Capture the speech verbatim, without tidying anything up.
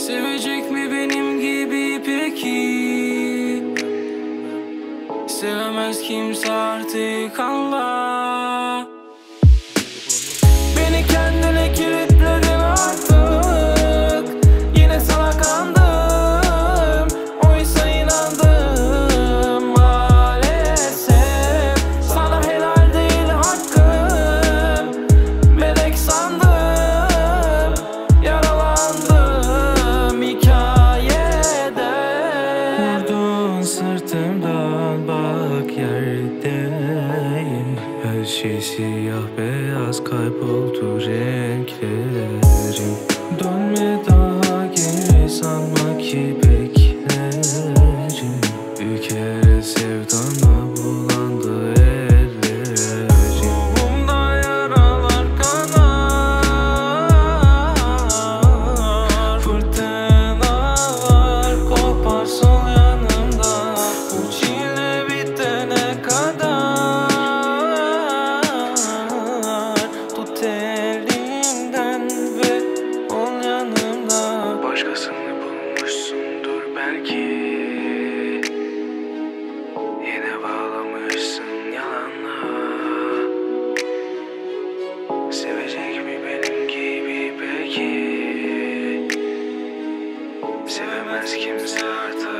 Sevecek mi benim gibi peki? Sevemez kimse artık anla. Beni kendine kilitledin artık. Yine sana kandım, oysa inandım. Maalesef sana helal değil hakkım. Melek sandım, yaralandım hikayede. Vurdun sırtımdan, bak yerdeyim. Her şey siyah beyaz, kayboldu renklerim. Dönme daha geri, sanma ki beklerim. Bir kere sevdana bulandı ellerim. Ruhumda yaralar kanar. Fırtınalar kopar sol yanımda. Bu çile bitene kadar. Tut elimden ve ol yanımda. Başkasını bulmuşsundur belki. Yine bağlamışsın yalanla. Sevecek mi benim gibi peki? Sevemez kimse artık.